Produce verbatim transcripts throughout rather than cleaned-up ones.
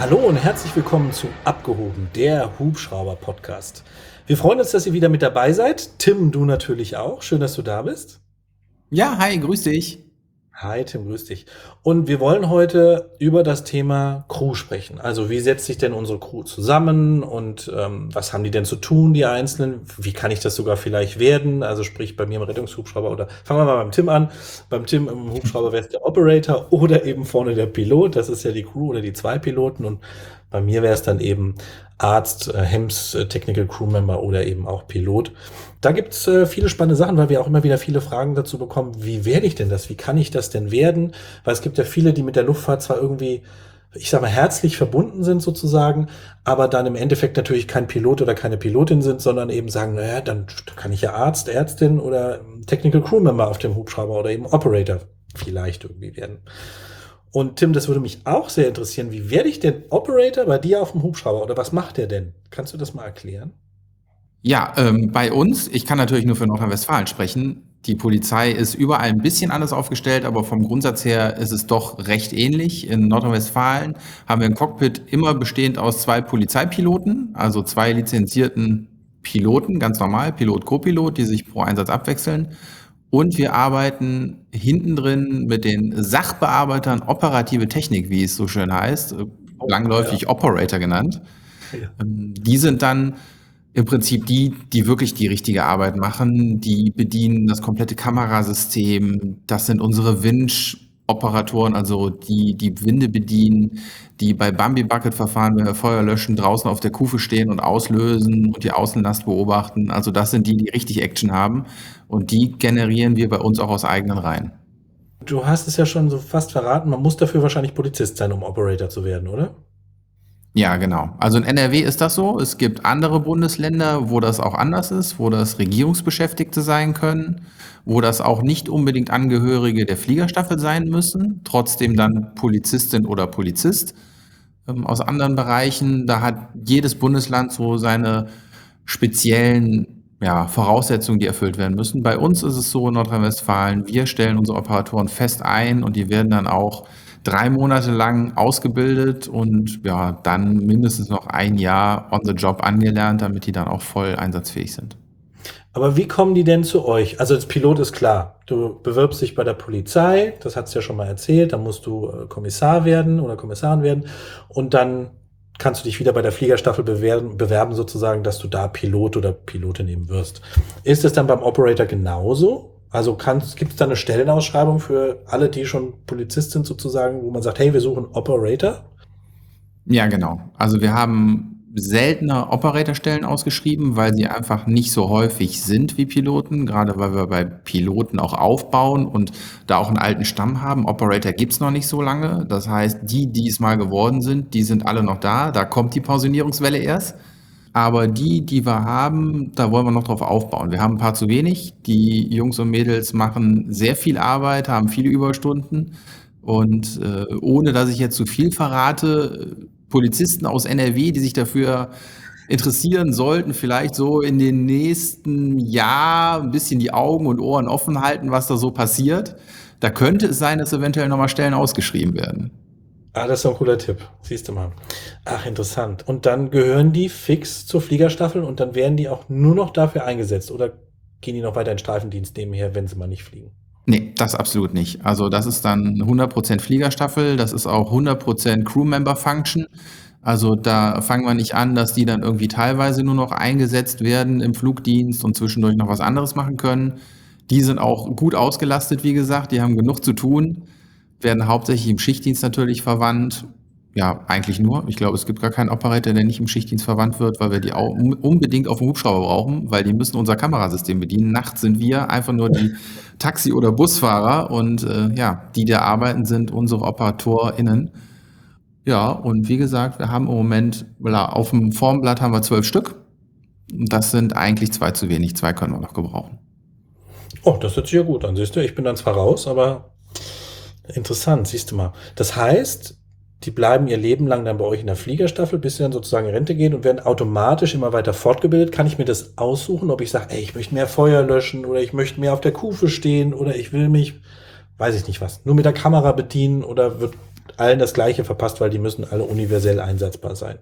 Hallo und herzlich willkommen zu Abgehoben, der Hubschrauber-Podcast. Wir freuen uns, dass ihr wieder mit dabei seid. Tim, du natürlich auch. Schön, dass du da bist. Ja, hi, grüß dich. Hi Tim, grüß dich. Und wir wollen heute über das Thema Crew sprechen. Also wie setzt sich denn unsere Crew zusammen und ähm, was haben die denn zu tun, die Einzelnen? Wie kann ich das sogar vielleicht werden? Also sprich bei mir im Rettungshubschrauber oder fangen wir mal beim Tim an. Beim Tim im Hubschrauber wäre es der Operator oder eben vorne der Pilot. Das ist ja die Crew oder die zwei Piloten. Und bei mir wäre es dann eben Arzt, äh, Hems, äh, Technical Crew Member oder eben auch Pilot. Da gibt's äh, viele spannende Sachen, weil wir auch immer wieder viele Fragen dazu bekommen, wie werde ich denn das? Wie kann ich das denn werden? Weil es gibt ja viele, die mit der Luftfahrt zwar irgendwie, ich sag mal, herzlich verbunden sind sozusagen, aber dann im Endeffekt natürlich kein Pilot oder keine Pilotin sind, sondern eben sagen, naja, dann kann ich ja Arzt, Ärztin oder Technical Crew Member auf dem Hubschrauber oder eben Operator vielleicht irgendwie werden. Und Tim, das würde mich auch sehr interessieren. Wie werde ich denn Operator bei dir auf dem Hubschrauber oder was macht der denn? Kannst du das mal erklären? Ja, ähm, bei uns, ich kann natürlich nur für Nordrhein-Westfalen sprechen. Die Polizei ist überall ein bisschen anders aufgestellt, aber vom Grundsatz her ist es doch recht ähnlich. In Nordrhein-Westfalen haben wir ein Cockpit immer bestehend aus zwei Polizeipiloten, also zwei lizenzierten Piloten, ganz normal, Pilot, Co-Pilot, die sich pro Einsatz abwechseln. Und wir arbeiten hinten drin mit den Sachbearbeitern operative Technik, wie es so schön heißt, äh, Oh, langläufig Operator genannt. ja. Ähm, Die sind dann im Prinzip die, die wirklich die richtige Arbeit machen. Die bedienen das komplette Kamerasystem. Das sind unsere Winch-Operatoren, also die die Winde bedienen, die bei Bambi-Bucket-Verfahren, wenn wir Feuer löschen, draußen auf der Kufe stehen und auslösen und die Außenlast beobachten. Also das sind die, die richtig Action haben. Und die generieren wir bei uns auch aus eigenen Reihen. Du hast es ja schon so fast verraten, man muss dafür wahrscheinlich Polizist sein, um Operator zu werden, oder? Ja, genau. Also in N R W ist das so. Es gibt andere Bundesländer, wo das auch anders ist, wo das Regierungsbeschäftigte sein können, wo das auch nicht unbedingt Angehörige der Fliegerstaffel sein müssen, trotzdem dann Polizistin oder Polizist. Ähm, aus anderen Bereichen, da hat jedes Bundesland so seine speziellen ja, Voraussetzungen, die erfüllt werden müssen. Bei uns ist es so in Nordrhein-Westfalen, wir stellen unsere Operatoren fest ein und die werden dann auch drei Monate lang ausgebildet und ja, dann mindestens noch ein Jahr on the job angelernt, damit die dann auch voll einsatzfähig sind. Aber wie kommen die denn zu euch? Also als Pilot ist klar, du bewirbst dich bei der Polizei, das hat's ja schon mal erzählt, dann musst du äh, Kommissar werden oder Kommissarin werden und dann kannst du dich wieder bei der Fliegerstaffel bewerben, bewerben sozusagen, dass du da Pilot oder Pilotin nehmen wirst. Ist es dann beim Operator genauso? Also gibt es da eine Stellenausschreibung für alle, die schon Polizist sind sozusagen, wo man sagt, hey, wir suchen Operator? Ja, genau. Also wir haben seltener Operatorstellen ausgeschrieben, weil sie einfach nicht so häufig sind wie Piloten, gerade weil wir bei Piloten auch aufbauen und da auch einen alten Stamm haben. Operator gibt's noch nicht so lange. Das heißt, die, die es mal geworden sind, die sind alle noch da. Da kommt die Pensionierungswelle erst. Aber die, die wir haben, da wollen wir noch drauf aufbauen. Wir haben ein paar zu wenig. Die Jungs und Mädels machen sehr viel Arbeit, haben viele Überstunden. Und äh, ohne dass ich jetzt zu viel verrate, Polizisten aus N R W, die sich dafür interessieren sollten, vielleicht so in den nächsten Jahr ein bisschen die Augen und Ohren offen halten, was da so passiert. Da könnte es sein, dass eventuell nochmal Stellen ausgeschrieben werden. Ah, das ist doch ein cooler Tipp. Siehst du mal. Ach, interessant. Und dann gehören die fix zur Fliegerstaffel und dann werden die auch nur noch dafür eingesetzt oder gehen die noch weiter in Streifendienst nebenher, wenn sie mal nicht fliegen? Nee, das absolut nicht. Also das ist dann hundert Prozent Fliegerstaffel, das ist auch hundert Prozent Crewmember-Function. Also da fangen wir nicht an, dass die dann irgendwie teilweise nur noch eingesetzt werden im Flugdienst und zwischendurch noch was anderes machen können. Die sind auch gut ausgelastet, wie gesagt, die haben genug zu tun, werden hauptsächlich im Schichtdienst natürlich verwandt. Ja, eigentlich nur. Ich glaube, es gibt gar keinen Operator, der nicht im Schichtdienst verwandt wird, weil wir die auch unbedingt auf dem Hubschrauber brauchen, weil die müssen unser Kamerasystem bedienen. Nachts sind wir einfach nur die Taxi- oder Busfahrer und äh, ja, die, die da arbeiten, sind unsere OperatorInnen. Ja, und wie gesagt, wir haben im Moment, auf dem Formblatt haben wir zwölf Stück. Das sind eigentlich zwei zu wenig, zwei können wir noch gebrauchen. Oh, das hört sich ja gut an. Siehst du, ich bin dann zwar raus, aber interessant, siehst du mal. Das heißt, die bleiben ihr Leben lang dann bei euch in der Fliegerstaffel, bis sie dann sozusagen in Rente gehen und werden automatisch immer weiter fortgebildet. Kann ich mir das aussuchen, ob ich sage, ey, ich möchte mehr Feuer löschen oder ich möchte mehr auf der Kufe stehen oder ich will mich, weiß ich nicht was, nur mit der Kamera bedienen oder wird allen das Gleiche verpasst, weil die müssen alle universell einsetzbar sein.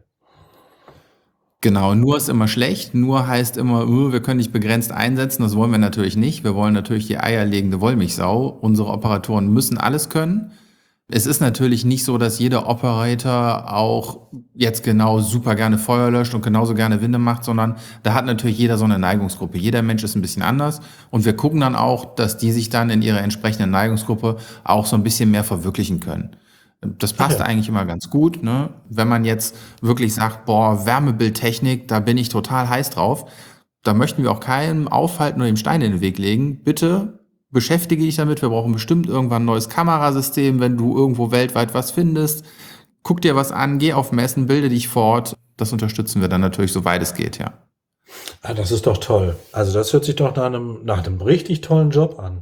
Genau, nur ist immer schlecht, nur heißt immer, uh, wir können dich begrenzt einsetzen, das wollen wir natürlich nicht. Wir wollen natürlich die eierlegende Wollmilchsau. Unsere Operatoren müssen alles können. Es ist natürlich nicht so, dass jeder Operator auch jetzt genau super gerne Feuer löscht und genauso gerne Winde macht, sondern da hat natürlich jeder so eine Neigungsgruppe. Jeder Mensch ist ein bisschen anders und wir gucken dann auch, dass die sich dann in ihrer entsprechenden Neigungsgruppe auch so ein bisschen mehr verwirklichen können. Das passt Ja. eigentlich immer ganz gut, ne? Wenn man jetzt wirklich sagt, boah, Wärmebildtechnik, da bin ich total heiß drauf, da möchten wir auch keinem aufhalten oder ihm Steine in den Weg legen. Bitte beschäftige dich damit. Wir brauchen bestimmt irgendwann ein neues Kamerasystem, wenn du irgendwo weltweit was findest. Guck dir was an, geh auf Messen, bilde dich fort. Das unterstützen wir dann natürlich, soweit es geht, ja. Ah, das ist doch toll. Also das hört sich doch nach einem, nach einem richtig tollen Job an.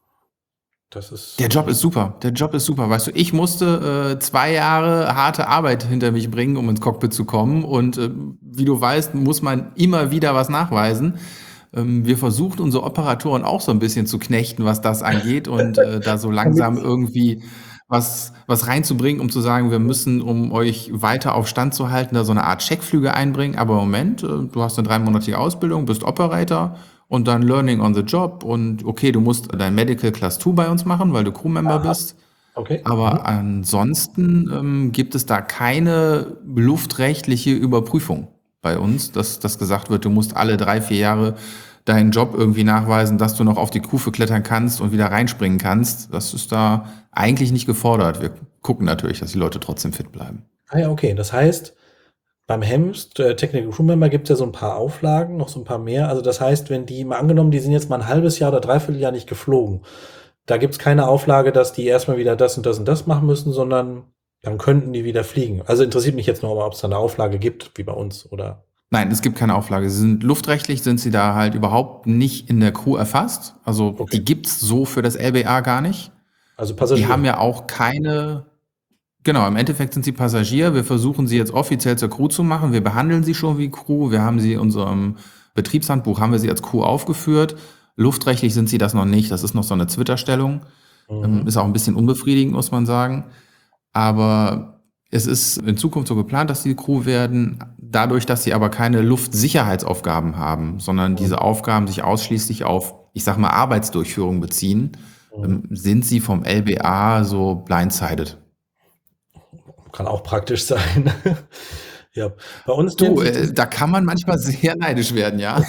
Das ist Der Job ist super. Der Job ist super. Weißt du, ich musste äh, zwei Jahre harte Arbeit hinter mich bringen, um ins Cockpit zu kommen. Und äh, wie du weißt, muss man immer wieder was nachweisen. Ähm, wir versuchen unsere Operatoren auch so ein bisschen zu knechten, was das angeht und äh, da so langsam irgendwie was, was reinzubringen, um zu sagen, wir müssen, um euch weiter auf Stand zu halten, da so eine Art Checkflüge einbringen. Aber im Moment, äh, du hast eine dreimonatige Ausbildung, bist Operator und dann Learning on the Job und okay, du musst dein Medical Class zwei bei uns machen, weil du Crewmember Aha. bist. okay. Aber Mhm. ansonsten ähm, gibt es da keine luftrechtliche Überprüfung bei uns, dass, dass gesagt wird, du musst alle drei, vier Jahre deinen Job irgendwie nachweisen, dass du noch auf die Kufe klettern kannst und wieder reinspringen kannst. Das ist da eigentlich nicht gefordert. Wir gucken natürlich, dass die Leute trotzdem fit bleiben. Ah ja, okay. Das heißt, beim Hemst, äh, Technical Crew Member, gibt es ja so ein paar Auflagen, noch so ein paar mehr. Also das heißt, wenn die mal angenommen, die sind jetzt mal ein halbes Jahr oder dreiviertel Jahr nicht geflogen, da gibt es keine Auflage, dass die erstmal wieder das und das und das machen müssen, sondern dann könnten die wieder fliegen. Also interessiert mich jetzt nur, ob es da eine Auflage gibt, wie bei uns, oder? Nein, es gibt keine Auflage. Sie sind luftrechtlich sind sie da halt überhaupt nicht in der Crew erfasst. Also Okay. die gibt's so für das L B A gar nicht. Also Die Passagiere. haben ja auch keine. Genau, im Endeffekt sind sie Passagier. Wir versuchen sie jetzt offiziell zur Crew zu machen. Wir behandeln sie schon wie Crew. Wir haben sie in unserem Betriebshandbuch haben wir sie als Crew aufgeführt. Luftrechtlich sind sie das noch nicht. Das ist noch so eine Zwitterstellung. Ähm, Mhm. Ist auch ein bisschen unbefriedigend, muss man sagen. Aber es ist in Zukunft so geplant, dass sie Crew werden. Dadurch, dass sie aber keine Luftsicherheitsaufgaben haben, sondern diese Aufgaben sich ausschließlich auf, ich sag mal, Arbeitsdurchführung beziehen, Mhm. ähm, sind sie vom L B A so blindsided. Kann auch praktisch sein. Ja, bei uns Du, nennt sich äh, das, da kann man manchmal sehr neidisch werden, ja.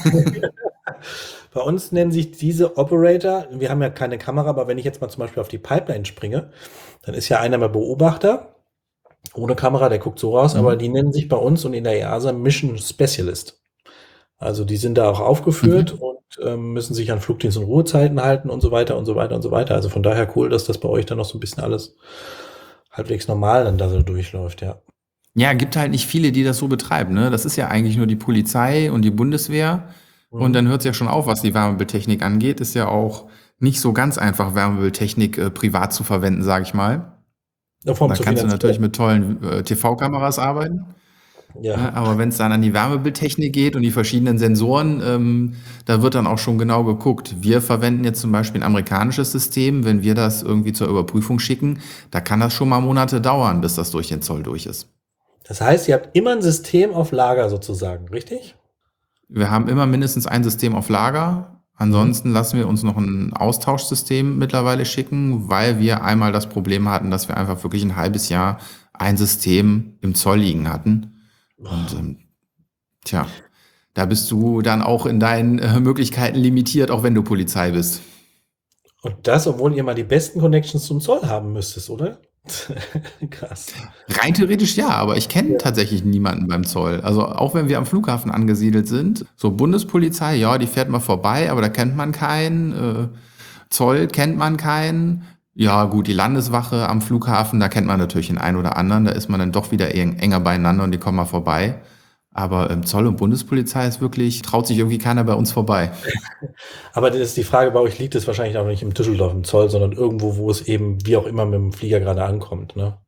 bei uns nennen sich diese Operator, wir haben ja keine Kamera, aber wenn ich jetzt mal zum Beispiel auf die Pipeline springe, dann ist ja einer mal Beobachter, ohne Kamera, der guckt so raus, Mhm. aber die nennen sich bei uns und in der E A S A Mission Specialist. Also die sind da auch aufgeführt Mhm. und ähm, müssen sich an Flugdienst- und Ruhezeiten halten und so weiter und so weiter und so weiter. Also von daher cool, dass das bei euch dann noch so ein bisschen alles halbwegs normal dann da so durchläuft, ja. Ja, gibt halt nicht viele, die das so betreiben, ne? Das ist ja eigentlich nur die Polizei und die Bundeswehr. Und Mhm. dann hört es ja schon auf, was die Wärmebildtechnik angeht. Ist ja auch nicht so ganz einfach, Wärmebildtechnik äh, privat zu verwenden, sage ich mal. Ja, vor allem Da zu kannst du natürlich finanzieren. mit tollen äh, T V-Kameras arbeiten. Ja. Ne? Aber wenn es dann an die Wärmebildtechnik geht und die verschiedenen Sensoren, ähm, da wird dann auch schon genau geguckt. Wir verwenden jetzt zum Beispiel ein amerikanisches System. Wenn wir das irgendwie zur Überprüfung schicken, da kann das schon mal Monate dauern, bis das durch den Zoll durch ist. Das heißt, ihr habt immer ein System auf Lager sozusagen, richtig? Wir haben immer mindestens ein System auf Lager. Ansonsten lassen wir uns noch ein Austauschsystem mittlerweile schicken, weil wir einmal das Problem hatten, dass wir einfach wirklich ein halbes Jahr ein System im Zoll liegen hatten. Und ähm, tja, da bist du dann auch in deinen äh, Möglichkeiten limitiert, auch wenn du Polizei bist. Und das, obwohl ihr mal die besten Connections zum Zoll haben müsstest, oder? Krass. Rein theoretisch ja, aber ich kenne Ja. tatsächlich niemanden beim Zoll. Also auch wenn wir am Flughafen angesiedelt sind, so Bundespolizei, ja, die fährt mal vorbei, aber da kennt man keinen. Äh, Zoll kennt man keinen. Ja gut, die Landeswache am Flughafen, da kennt man natürlich den einen oder anderen. Da ist man dann doch wieder eng, enger beieinander und die kommen mal vorbei. Aber ähm, Zoll und Bundespolizei ist wirklich, traut sich irgendwie keiner bei uns vorbei. Aber das ist die Frage, bei euch liegt es wahrscheinlich auch nicht im Düsseldorf im Zoll, sondern irgendwo, wo es eben wie auch immer mit dem Flieger gerade ankommt, ne?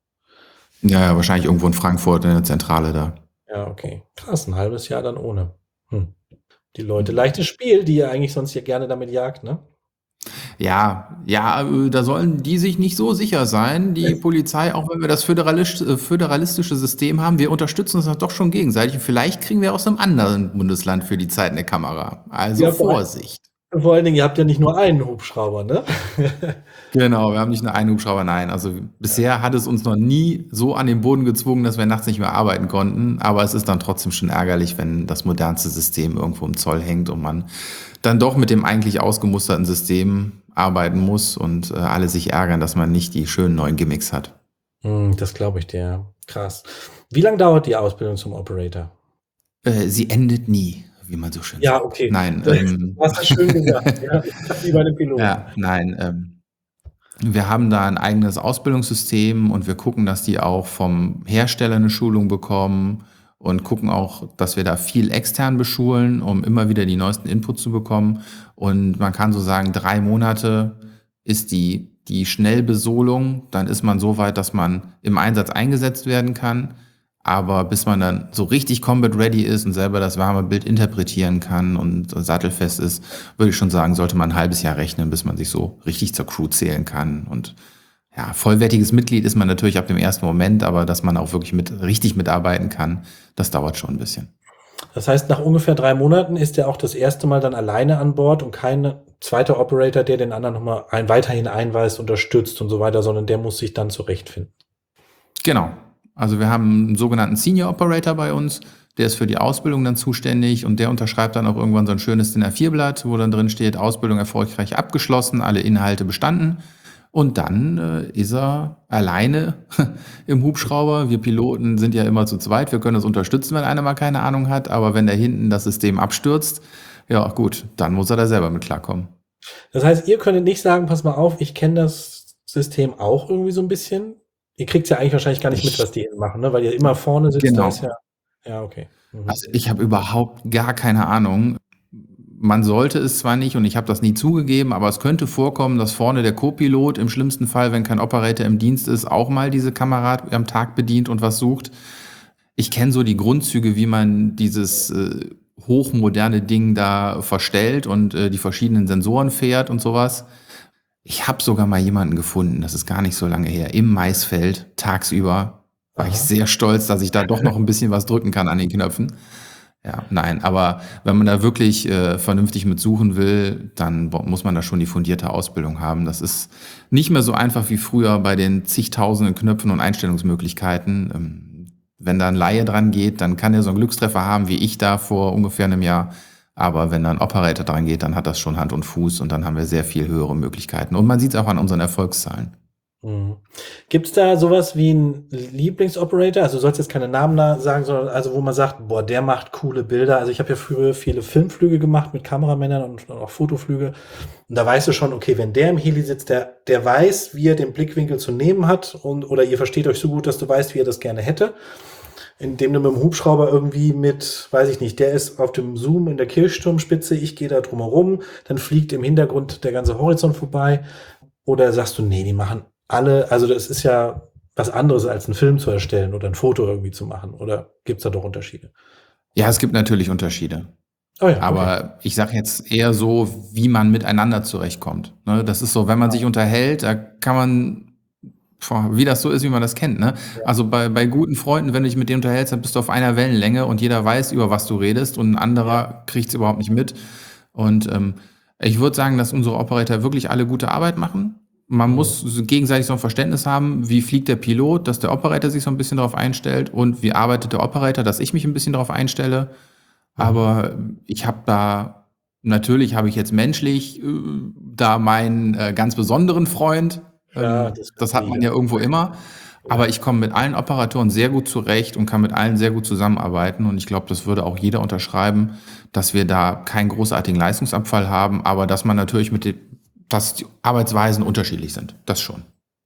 Ja, ja, wahrscheinlich irgendwo in Frankfurt in der Zentrale da. Ja, okay. Krass, ein halbes Jahr dann ohne. Hm. Die Leute, leichtes Spiel, die ihr eigentlich sonst ja gerne damit jagt, ne? Ja, ja, äh, da sollen die sich nicht so sicher sein, die Polizei, auch wenn wir das föderalisch, äh, föderalistische System haben, wir unterstützen uns das doch schon gegenseitig und vielleicht kriegen wir aus einem anderen Bundesland für die Zeit eine Kamera. Also Ja, vor, Vorsicht. vor allen Dingen, ihr habt ja nicht nur einen Hubschrauber, ne? Genau, wir haben nicht nur einen Hubschrauber, nein. Also bisher hat es uns noch nie so an den Boden gezwungen, dass wir nachts nicht mehr arbeiten konnten. Aber es ist dann trotzdem schon ärgerlich, wenn das modernste System irgendwo im Zoll hängt und man dann doch mit dem eigentlich ausgemusterten System arbeiten muss und äh, alle sich ärgern, dass man nicht die schönen neuen Gimmicks hat. Hm, das glaube ich dir. Krass. Wie lange dauert die Ausbildung zum Operator? Äh, sie endet nie, wie man so schön Ja, sagt. okay. Nein, Du ähm, hast das schön gesagt. Ja, ich dachte, wie bei den Piloten. ja, nein, ähm, wir haben da ein eigenes Ausbildungssystem und wir gucken, dass die auch vom Hersteller eine Schulung bekommen und gucken auch, dass wir da viel extern beschulen, um immer wieder die neuesten Inputs zu bekommen. Und man kann so sagen, drei Monate ist die, die Schnellbesolung. Dann ist man so weit, dass man im Einsatz eingesetzt werden kann. Aber bis man dann so richtig combat ready ist und selber das warme Bild interpretieren kann und sattelfest ist, würde ich schon sagen, sollte man ein halbes Jahr rechnen, bis man sich so richtig zur Crew zählen kann. Und ja, vollwertiges Mitglied ist man natürlich ab dem ersten Moment, aber dass man auch wirklich mit, richtig mitarbeiten kann, das dauert schon ein bisschen. Das heißt, nach ungefähr drei Monaten ist er auch das erste Mal dann alleine an Bord und kein zweiter Operator, der den anderen nochmal ein, weiterhin einweist, unterstützt und so weiter, sondern der muss sich dann zurechtfinden. Genau. Also wir haben einen sogenannten Senior Operator bei uns, der ist für die Ausbildung dann zuständig und der unterschreibt dann auch irgendwann so ein schönes D I N A vier Blatt, wo dann drin steht, Ausbildung erfolgreich abgeschlossen, alle Inhalte bestanden. Und dann äh, ist er alleine im Hubschrauber. Wir Piloten sind ja immer zu zweit, wir können das unterstützen, wenn einer mal keine Ahnung hat, aber wenn da hinten das System abstürzt, ja gut, dann muss er da selber mit klarkommen. Das heißt, ihr könntet nicht sagen, pass mal auf, ich kenne das System auch irgendwie so ein bisschen. Ihr kriegt ja eigentlich wahrscheinlich gar nicht mit, was die machen, ne? Weil ihr immer vorne sitzt. Genau. Da ist ja, ja, okay. Mhm. Also ich habe überhaupt gar keine Ahnung. Man sollte es zwar nicht und ich habe das nie zugegeben, aber es könnte vorkommen, dass vorne der Co-Pilot im schlimmsten Fall, wenn kein Operator im Dienst ist, auch mal diese Kamera am Tag bedient und was sucht. Ich kenne so die Grundzüge, wie man dieses äh, hochmoderne Ding da verstellt und äh, die verschiedenen Sensoren fährt und sowas. Ich habe sogar mal jemanden gefunden, das ist gar nicht so lange her, im Maisfeld tagsüber. War Aha. ich sehr stolz, dass ich da doch noch ein bisschen was drücken kann an den Knöpfen. Ja, nein, aber wenn man da wirklich äh, vernünftig mit suchen will, dann bo- muss man da schon die fundierte Ausbildung haben. Das ist nicht mehr so einfach wie früher bei den zigtausenden Knöpfen und Einstellungsmöglichkeiten. Ähm, wenn da ein Laie dran geht, dann kann er so einen Glückstreffer haben, wie ich da vor ungefähr einem Jahr. Aber wenn da ein Operator dran geht, dann hat das schon Hand und Fuß und dann haben wir sehr viel höhere Möglichkeiten. Und man sieht es auch an unseren Erfolgszahlen. Mhm. Gibt es da sowas wie einen Lieblingsoperator? Also du sollst jetzt keine Namen da sagen, sondern also wo man sagt, boah, der macht coole Bilder. Also ich habe ja früher viele Filmflüge gemacht mit Kameramännern und auch Fotoflüge. Und da weißt du schon, okay, wenn der im Heli sitzt, der, der weiß, wie er den Blickwinkel zu nehmen hat und oder ihr versteht euch so gut, dass du weißt, wie er das gerne hätte. Indem du mit dem Hubschrauber irgendwie mit, weiß ich nicht, der ist auf dem Zoom in der Kirchturmspitze, ich gehe da drumherum, dann fliegt im Hintergrund der ganze Horizont vorbei. Oder sagst du, nee, die machen alle, also das ist ja was anderes als einen Film zu erstellen oder ein Foto irgendwie zu machen. Oder gibt es da doch Unterschiede? Ja, es gibt natürlich Unterschiede. Oh ja, okay. Aber ich sage jetzt eher so, wie man miteinander zurechtkommt. Ne? Das ist so, wenn man sich unterhält, da kann man, boah, wie das so ist, wie man das kennt. Ne? Also bei, bei guten Freunden, wenn du dich mit denen unterhältst, dann bist du auf einer Wellenlänge und jeder weiß, über was du redest und ein anderer kriegt es überhaupt nicht mit. Und ähm, ich würde sagen, dass unsere Operator wirklich alle gute Arbeit machen. Man muss so gegenseitig so ein Verständnis haben, wie fliegt der Pilot, dass der Operator sich so ein bisschen darauf einstellt und wie arbeitet der Operator, dass ich mich ein bisschen darauf einstelle. Aber ich habe da, natürlich habe ich jetzt menschlich äh, da meinen äh, ganz besonderen Freund. Ähm, Ja, das, das hat man ja irgendwo immer. Aber ich komme mit allen Operatoren sehr gut zurecht und kann mit allen sehr gut zusammenarbeiten. Und ich glaube, das würde auch jeder unterschreiben, dass wir da keinen großartigen Leistungsabfall haben, aber dass man natürlich mit den, dass die Arbeitsweisen unterschiedlich sind. Das schon.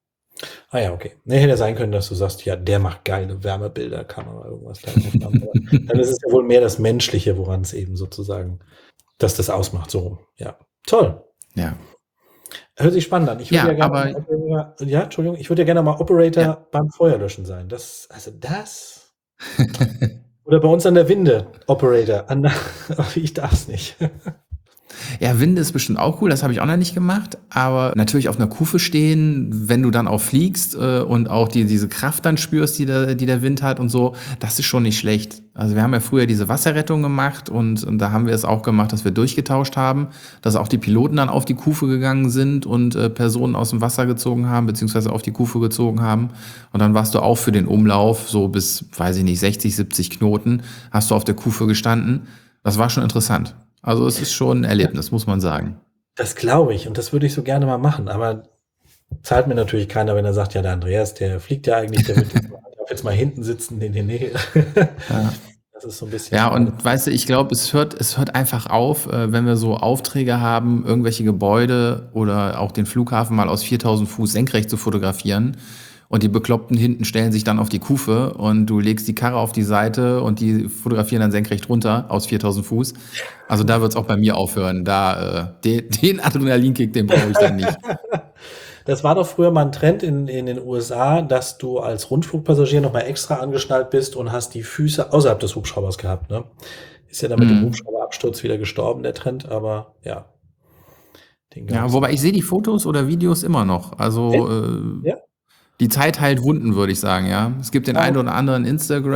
Ah ja, okay. Nee, hätte ja sein können, dass du sagst, ja, der macht geile Wärmebilder, Kamera, irgendwas. Da dann ist es ja wohl mehr das Menschliche, woran es eben sozusagen, dass das ausmacht, so rum. Ja, toll. Ja. Hört sich spannend an. Ich würde Ja, ja, gerne aber- mal Operator, ja, Entschuldigung, ich würde ja gerne mal Operator Ja. beim Feuerlöschen sein. Das, also das. Oder bei uns an der Winde, Operator. An, ich darf es nicht. Ja, Winde ist bestimmt auch cool, das habe ich auch noch nicht gemacht, aber natürlich auf einer Kufe stehen, wenn du dann auch fliegst äh, und auch die, diese Kraft dann spürst, die der, die der Wind hat und so, das ist schon nicht schlecht. Also wir haben ja früher diese Wasserrettung gemacht und, und da haben wir es auch gemacht, dass wir durchgetauscht haben, dass auch die Piloten dann auf die Kufe gegangen sind und äh, Personen aus dem Wasser gezogen haben, beziehungsweise auf die Kufe gezogen haben. Und dann warst du auch für den Umlauf, so bis, weiß ich nicht, sechzig, siebzig Knoten, hast du auf der Kufe gestanden. Das war schon interessant. Also es ist schon ein Erlebnis, muss man sagen. Das glaube ich und das würde ich so gerne mal machen, aber zahlt mir natürlich keiner, wenn er sagt, ja, der Andreas, der fliegt ja eigentlich, der wird jetzt mal, darf jetzt mal hinten sitzen. Nee, nee, nee. Ja. Das ist so ein bisschen Ja, schade. und weißt du, ich glaube, es hört, es hört einfach auf, äh, wenn wir so Aufträge haben, irgendwelche Gebäude oder auch den Flughafen mal aus viertausend Fuß senkrecht zu fotografieren. Und die Bekloppten hinten stellen sich dann auf die Kufe und du legst die Karre auf die Seite und die fotografieren dann senkrecht runter aus viertausend Fuß. Also da wird es auch bei mir aufhören. Da, äh, den, den Adrenalinkick, den brauche ich dann nicht. Das war doch früher mal ein Trend in, in den U S A, dass du als Rundflugpassagier nochmal extra angeschnallt bist und hast die Füße außerhalb des Hubschraubers gehabt, ne? Ist ja dann mit dem Mhm. Hubschrauberabsturz wieder gestorben, der Trend, aber ja, den Ja, gab's wobei noch. ich sehe die Fotos oder Videos immer noch. Also Echt? äh, Ja? die Zeit heilt Wunden, würde ich sagen, ja. Es gibt den Ah, einen okay. oder anderen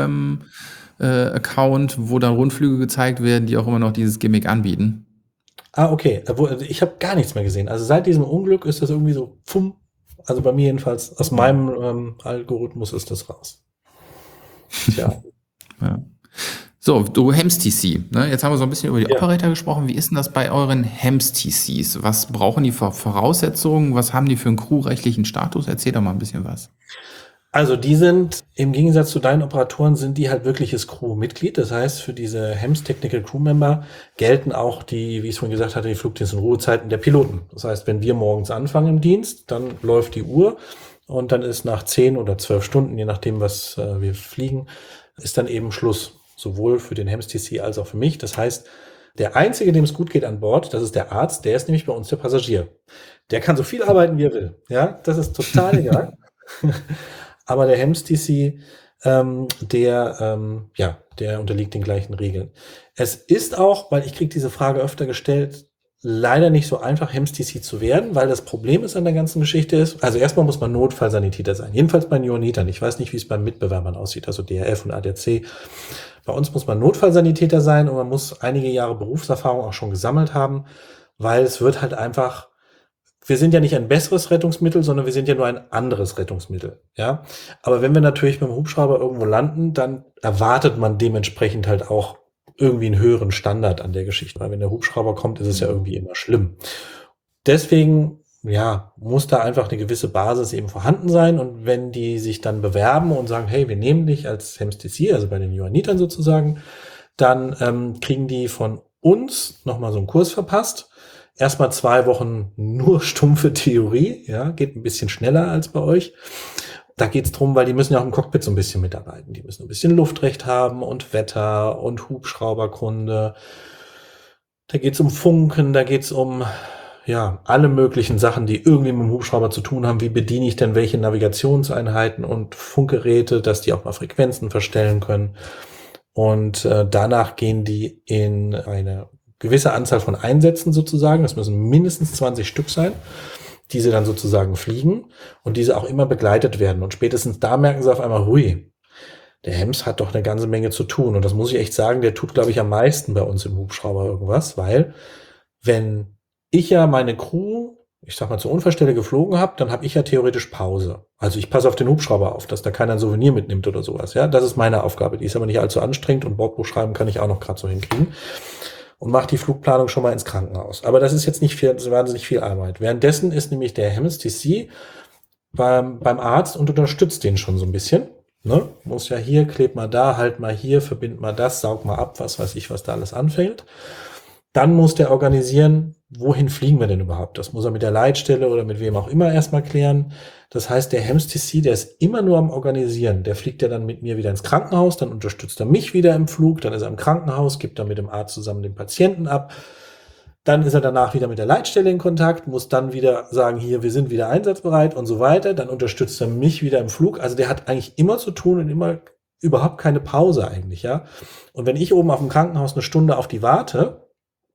Instagram-Account, wo dann Rundflüge gezeigt werden, die auch immer noch dieses Gimmick anbieten. Ah, okay. Wo- also Ich habe gar nichts mehr gesehen. Also seit diesem Unglück ist das irgendwie so, pfumm. Also bei mir jedenfalls, aus Ja. meinem ähm, Algorithmus ist das raus. Tja. Ja. So, du Hems-T C, ne? Jetzt haben wir so ein bisschen über die Ja. Operator gesprochen. Wie ist denn das bei euren Hems-T Cs? Was brauchen die für Voraussetzungen? Was haben die für einen crewrechtlichen Status? Erzähl doch mal ein bisschen was. Also die sind, im Gegensatz zu deinen Operatoren, sind die halt wirkliches Crewmitglied. Das heißt, für diese Hems Technical Crew Member gelten auch die, wie ich es vorhin gesagt hatte, die Flugdienst- und Ruhezeiten der Piloten. Das heißt, wenn wir morgens anfangen im Dienst, dann läuft die Uhr und dann ist nach zehn oder zwölf Stunden, je nachdem, was äh, wir fliegen, ist dann eben Schluss. Sowohl für den Hems T C als auch für mich. Das heißt, der Einzige, dem es gut geht an Bord, das ist der Arzt, der ist nämlich bei uns der Passagier. Der kann so viel arbeiten, wie er will. Ja, das ist total egal. Aber der Hems T C, ähm, der, ähm, ja, der unterliegt den gleichen Regeln. Es ist auch, weil ich kriege diese Frage öfter gestellt, leider nicht so einfach, Hems T C zu werden, weil das Problem ist an der ganzen Geschichte ist, also erstmal muss man Notfallsanitäter sein. Jedenfalls bei Johannitern. Ich weiß nicht, wie es bei Mitbewerbern aussieht, also D R F und A D A C. Bei uns muss man Notfallsanitäter sein und man muss einige Jahre Berufserfahrung auch schon gesammelt haben, weil es wird halt einfach, wir sind ja nicht ein besseres Rettungsmittel, sondern wir sind ja nur ein anderes Rettungsmittel, ja. Aber wenn wir natürlich mit dem Hubschrauber irgendwo landen, dann erwartet man dementsprechend halt auch irgendwie einen höheren Standard an der Geschichte. Weil wenn der Hubschrauber kommt, ist es ja irgendwie immer schlimm. Deswegen, ja, muss da einfach eine gewisse Basis eben vorhanden sein. Und wenn die sich dann bewerben und sagen, hey, wir nehmen dich als Hems T C, also bei den Johannitern sozusagen, dann ähm, kriegen die von uns nochmal so einen Kurs verpasst. Erstmal zwei Wochen nur stumpfe Theorie, ja, geht ein bisschen schneller als bei euch. Da geht's drum, weil die müssen ja auch im Cockpit so ein bisschen mitarbeiten. Die müssen ein bisschen Luftrecht haben und Wetter und Hubschrauberkunde. Da geht's um Funken, da geht's um, ja, alle möglichen Sachen, die irgendwie mit dem Hubschrauber zu tun haben. Wie bediene ich denn welche Navigationseinheiten und Funkgeräte, dass die auch mal Frequenzen verstellen können. Und äh, danach gehen die in eine gewisse Anzahl von Einsätzen sozusagen. Das müssen mindestens zwanzig Stück sein, die sie dann sozusagen fliegen und diese auch immer begleitet werden. Und spätestens da merken sie auf einmal, hui, der Hems hat doch eine ganze Menge zu tun. Und das muss ich echt sagen, der tut, glaube ich, am meisten bei uns im Hubschrauber irgendwas, weil wenn ich ja meine Crew, ich sag mal, zur Unfallstelle geflogen habe, dann habe ich ja theoretisch Pause. Also ich passe auf den Hubschrauber auf, dass da keiner ein Souvenir mitnimmt oder sowas. Ja, das ist meine Aufgabe. Die ist aber nicht allzu anstrengend und Bordbuch schreiben kann ich auch noch gerade so hinkriegen. Und mache die Flugplanung schon mal ins Krankenhaus. Aber das ist jetzt nicht viel, wahnsinnig viel Arbeit. Währenddessen ist nämlich der Hems T C beim, beim Arzt und unterstützt den schon so ein bisschen. Ne? Muss ja hier, kleb mal da, halt mal hier, verbind mal das, saug mal ab, was weiß ich, was da alles anfällt. Dann muss der organisieren, wohin fliegen wir denn überhaupt? Das muss er mit der Leitstelle oder mit wem auch immer erstmal klären. Das heißt, der Hems T C, der ist immer nur am Organisieren. Der fliegt ja dann mit mir wieder ins Krankenhaus, dann unterstützt er mich wieder im Flug, dann ist er im Krankenhaus, gibt dann mit dem Arzt zusammen den Patienten ab. Dann ist er danach wieder mit der Leitstelle in Kontakt, muss dann wieder sagen, hier, wir sind wieder einsatzbereit und so weiter. Dann unterstützt er mich wieder im Flug. Also der hat eigentlich immer zu tun und immer überhaupt keine Pause eigentlich, ja. Und wenn ich oben auf dem Krankenhaus eine Stunde auf die warte,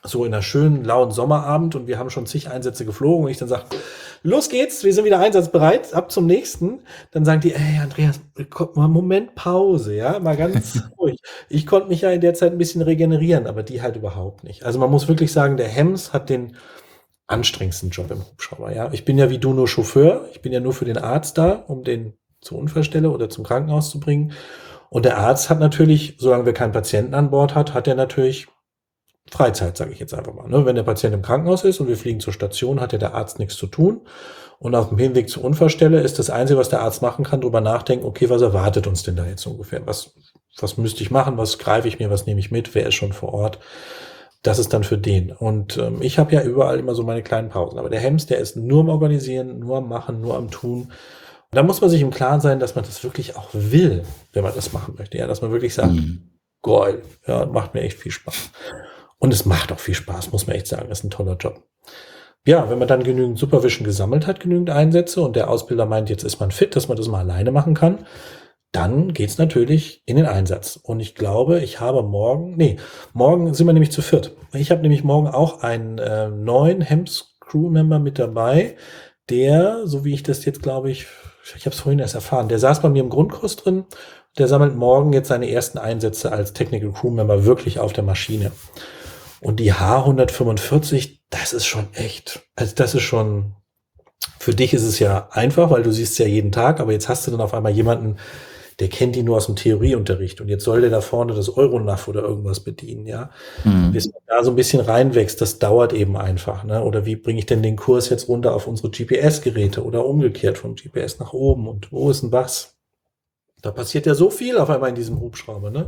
so in einer schönen, lauen Sommerabend und wir haben schon zig Einsätze geflogen und ich dann sage, los geht's, wir sind wieder einsatzbereit, ab zum nächsten. Dann sagen die, ey Andreas, guck mal, Moment, Pause, ja, mal ganz ruhig. Ich konnte mich ja in der Zeit ein bisschen regenerieren, aber die halt überhaupt nicht. Also man muss wirklich sagen, der Hems hat den anstrengendsten Job im Hubschrauber, ja. Ich bin ja wie du nur Chauffeur, ich bin ja nur für den Arzt da, um den zur Unfallstelle oder zum Krankenhaus zu bringen. Und der Arzt hat natürlich, solange wir keinen Patienten an Bord hat, hat er natürlich Freizeit, sage ich jetzt einfach mal. Ne? Wenn der Patient im Krankenhaus ist und wir fliegen zur Station, hat ja der Arzt nichts zu tun. Und auf dem Hinweg zur Unfallstelle ist das Einzige, was der Arzt machen kann, drüber nachdenken, okay, was erwartet uns denn da jetzt ungefähr? Was, was müsste ich machen? Was greife ich mir? Was nehme ich mit? Wer ist schon vor Ort? Das ist dann für den. Und ähm, ich habe ja überall immer so meine kleinen Pausen. Aber der Hems, der ist nur am Organisieren, nur am Machen, nur am Tun. Und da muss man sich im Klaren sein, dass man das wirklich auch will, wenn man das machen möchte. Ja, dass man wirklich sagt, mhm. geil, ja, macht mir echt viel Spaß. Und es macht auch viel Spaß, muss man echt sagen. Das ist ein toller Job. Ja, wenn man dann genügend Supervision gesammelt hat, genügend Einsätze und der Ausbilder meint, jetzt ist man fit, dass man das mal alleine machen kann, dann geht's natürlich in den Einsatz. Und ich glaube, ich habe morgen, nee, morgen sind wir nämlich zu viert. Ich habe nämlich morgen auch einen äh, neuen Hems-Crew-Member mit dabei, der, so wie ich das jetzt glaube ich, ich habe es vorhin erst erfahren, der saß bei mir im Grundkurs drin, der sammelt morgen jetzt seine ersten Einsätze als Technical Crew-Member wirklich auf der Maschine. Und die H hundertfünfundvierzig, das ist schon echt, also das ist schon, für dich ist es ja einfach, weil du siehst es ja jeden Tag, aber jetzt hast du dann auf einmal jemanden, der kennt die nur aus dem Theorieunterricht und jetzt soll der da vorne das Euronav oder irgendwas bedienen, ja. Mhm. Bis man da so ein bisschen reinwächst, das dauert eben einfach, ne? Oder wie bringe ich denn den Kurs jetzt runter auf unsere G P S-Geräte oder umgekehrt vom G P S nach oben und wo ist denn was? Da passiert ja so viel auf einmal in diesem Hubschrauber, ne?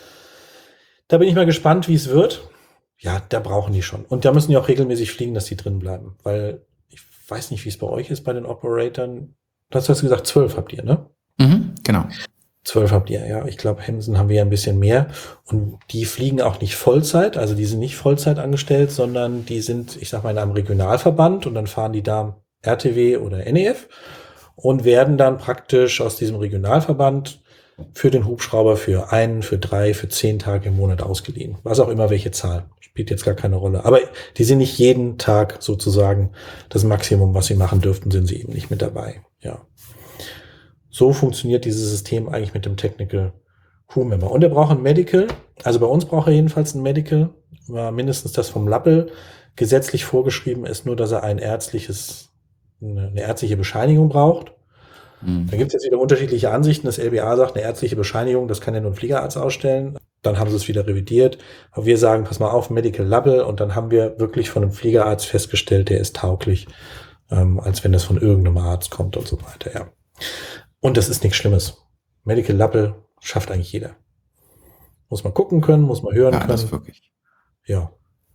Da bin ich mal gespannt, wie es wird. Ja, da brauchen die schon. Und da müssen die auch regelmäßig fliegen, dass die drin bleiben. Weil ich weiß nicht, wie es bei euch ist, bei den Operatoren. Das hast du gesagt, zwölf habt ihr, ne? Mhm, genau. Zwölf habt ihr, ja. Ich glaube, Hemsen haben wir ja ein bisschen mehr. Und die fliegen auch nicht Vollzeit. Also die sind nicht Vollzeit angestellt, sondern die sind, ich sag mal, in einem Regionalverband. Und dann fahren die da R T W oder N E F und werden dann praktisch aus diesem Regionalverband für den Hubschrauber für einen, für drei, für zehn Tage im Monat ausgeliehen. Was auch immer, welche Zahl. Spielt jetzt gar keine Rolle. Aber die sind nicht jeden Tag sozusagen das Maximum, was sie machen dürften, sind sie eben nicht mit dabei. Ja. So funktioniert dieses System eigentlich mit dem Technical Crew Member. Und er braucht ein Medical. Also bei uns braucht er jedenfalls ein Medical. Mindestens das vom Lappel. Gesetzlich vorgeschrieben ist nur, dass er ein ärztliches, eine ärztliche Bescheinigung braucht. Da gibt es jetzt wieder unterschiedliche Ansichten. Das L B A sagt, eine ärztliche Bescheinigung, das kann ja nur ein Fliegerarzt ausstellen. Dann haben sie es wieder revidiert. Aber wir sagen, pass mal auf, Medical Label. Und dann haben wir wirklich von einem Fliegerarzt festgestellt, der ist tauglich, ähm, als wenn das von irgendeinem Arzt kommt und so weiter. Ja. Und das ist nichts Schlimmes. Medical Label schafft eigentlich jeder. Muss man gucken können, muss man hören ja, können. Das wirklich. Ja.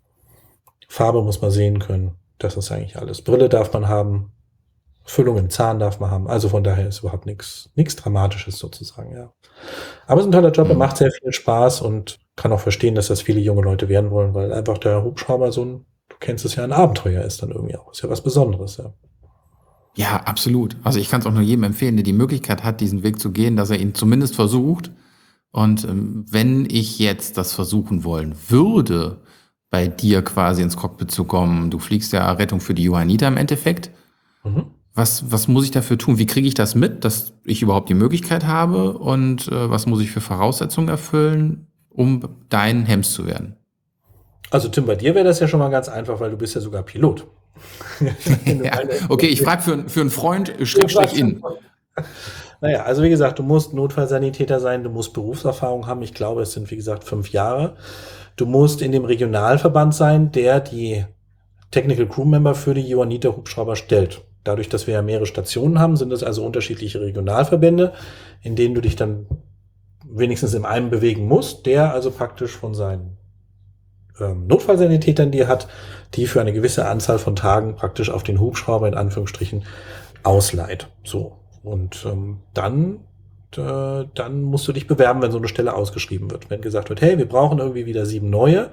Farbe muss man sehen können. Das ist eigentlich alles. Brille darf man haben. Füllung im Zahn darf man haben. Also von daher ist überhaupt nichts nichts Dramatisches sozusagen, ja. Aber es ist ein toller Job, er macht sehr viel Spaß und kann auch verstehen, dass das viele junge Leute werden wollen, weil einfach der Hubschrauber so ein, du kennst es ja, ein Abenteuer ist dann irgendwie auch. Ist ja was Besonderes, ja. Ja, absolut. Also ich kann es auch nur jedem empfehlen, der die Möglichkeit hat, diesen Weg zu gehen, dass er ihn zumindest versucht. Und ähm, wenn ich jetzt das versuchen wollen würde, bei dir quasi ins Cockpit zu kommen, du fliegst ja Rettung für die Johanniter im Endeffekt, mhm. Was, was muss ich dafür tun? Wie kriege ich das mit, dass ich überhaupt die Möglichkeit habe? Und äh, was muss ich für Voraussetzungen erfüllen, um dein Hems zu werden? Also Tim, bei dir wäre das ja schon mal ganz einfach, weil du bist ja sogar Pilot. ja, okay, ich frage für, für einen Freund, Schrägstrich in. Naja, also wie gesagt, du musst Notfallsanitäter sein, du musst Berufserfahrung haben. Ich glaube, es sind wie gesagt fünf Jahre. Du musst in dem Regionalverband sein, der die Technical Crew Member für die Johanniter Hubschrauber stellt. Dadurch, dass wir ja mehrere Stationen haben, sind es also unterschiedliche Regionalverbände, in denen du dich dann wenigstens in einem bewegen musst, der also praktisch von seinen ähm, Notfallsanitätern, die er hat, die für eine gewisse Anzahl von Tagen praktisch auf den Hubschrauber in Anführungsstrichen ausleiht. So. Und ähm, dann, äh, dann musst du dich bewerben, wenn so eine Stelle ausgeschrieben wird. Wenn gesagt wird, hey, wir brauchen irgendwie wieder sieben neue.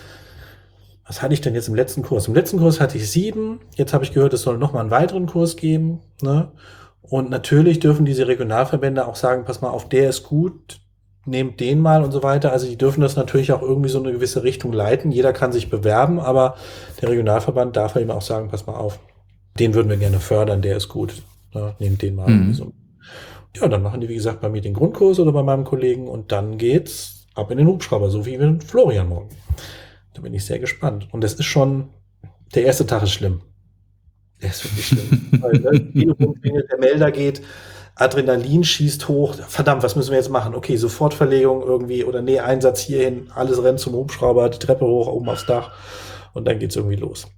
Was hatte ich denn jetzt im letzten Kurs? Im letzten Kurs hatte ich sieben. Jetzt habe ich gehört, es soll noch mal einen weiteren Kurs geben. Ne? Und natürlich dürfen diese Regionalverbände auch sagen, pass mal auf, der ist gut, nehmt den mal und so weiter. Also die dürfen das natürlich auch irgendwie so eine gewisse Richtung leiten. Jeder kann sich bewerben, aber der Regionalverband darf ja eben auch sagen, pass mal auf, den würden wir gerne fördern, der ist gut. Ja, nehmt den mal irgendwie Mhm. so. Ja, dann machen die, wie gesagt, bei mir den Grundkurs oder bei meinem Kollegen und dann geht's ab in den Hubschrauber, so wie mit Florian morgen. Da bin ich sehr gespannt. Und es ist schon, der erste Tag ist schlimm. Der ist wirklich schlimm. Weil, ne, Telefon klingelt, der Melder geht, Adrenalin schießt hoch. Verdammt, was müssen wir jetzt machen? Okay, Sofortverlegung irgendwie oder nee, Einsatz hierhin, alles rennt zum Hubschrauber, die Treppe hoch, oben aufs Dach und dann geht's irgendwie los.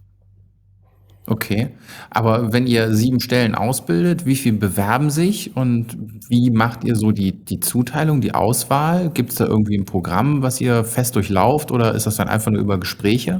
Okay. Aber wenn ihr sieben Stellen ausbildet, wie viel bewerben sich und wie macht ihr so die, die Zuteilung, die Auswahl? Gibt es da irgendwie ein Programm, was ihr fest durchlauft oder ist das dann einfach nur über Gespräche?